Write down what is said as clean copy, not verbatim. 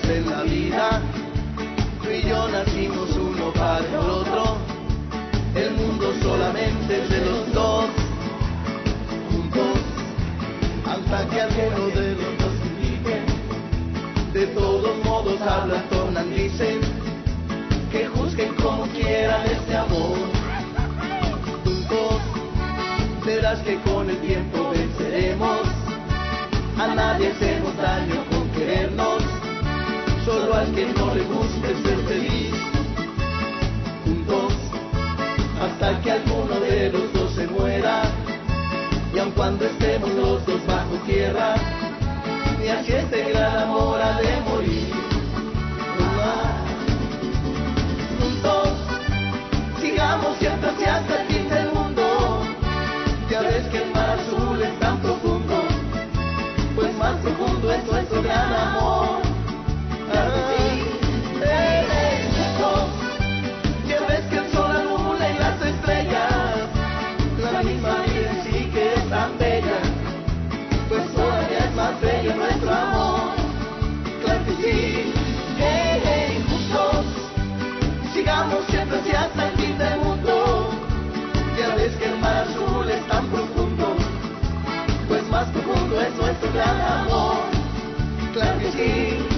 en la vida. Tú y yo nacimos uno para el otro. El mundo solamente es de los dos, juntos, hasta que alguno de los dos indique. De todos modos hablan, tornan, dicen, que juzguen como quieran este amor. Juntos, verás que con el tiempo venceremos. A nadie hacemos daño con querernos, solo al que no le guste ser feliz. Juntos, hasta que alguno de los dos se muera, y aun cuando estemos los dos bajo tierra, ni así este gran amor ha de morir. Juntos, sigamos siempre hacia hasta el fin del mundo. Ya ves que el mar azul es tan profundo, pues más profundo es nuestro gran amor. Juntos, ya ves que el sol, la luna y las estrellas, la misma vida en sí que es tan bella, pues todavía es más bello nuestro amor. Claro que sí. Juntos, sigamos siempre hacia hasta el fin del mundo. Ya ves que el mar azul es tan profundo, pues más profundo es nuestro gran amor. Claro que sí.